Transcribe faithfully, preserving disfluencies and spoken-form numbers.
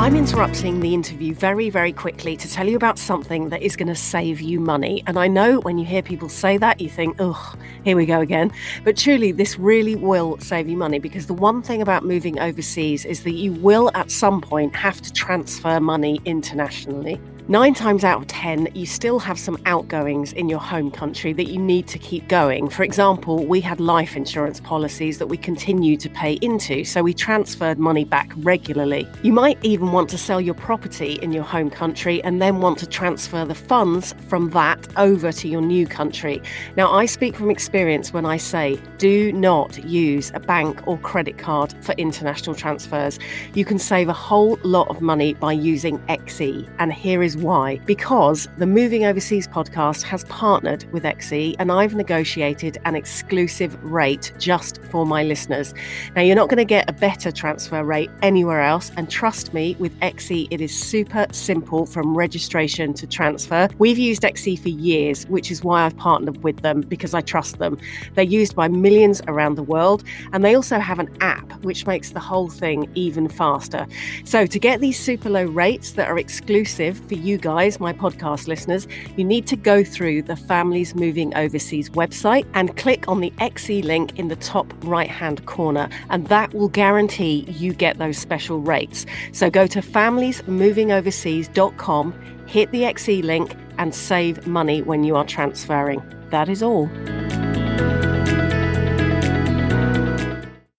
I'm interrupting the interview very, very quickly to tell you about something that is going to save you money. And I know when you hear people say that, you think, oh, here we go again. But truly, this really will save you money, because the one thing about moving overseas is that you will at some point have to transfer money internationally. Nine times out of ten, you still have some outgoings in your home country that you need to keep going. For example, we had life insurance policies that we continue to pay into, so we transferred money back regularly. You might even want to sell your property in your home country and then want to transfer the funds from that over to your new country. Now, I speak from experience when I say, do not use a bank or credit card for international transfers. You can save a whole lot of money by using X E, and here is why. Because the Moving Overseas podcast has partnered with X E, and I've negotiated an exclusive rate just for my listeners. Now, you're not going to get a better transfer rate anywhere else, and trust me, with X E, it is super simple from registration to transfer. We've used X E for years, which is why I've partnered with them, because I trust them. They're used by millions around the world, and they also have an app, which makes the whole thing even faster. So to get these super low rates that are exclusive for you guys, my podcast listeners, you need to go through the Families Moving Overseas website and click on the X E link in the top right-hand corner, and that will guarantee you get those special rates. So go to families moving overseas dot com, hit the X E link, and save money when you are transferring. That is all.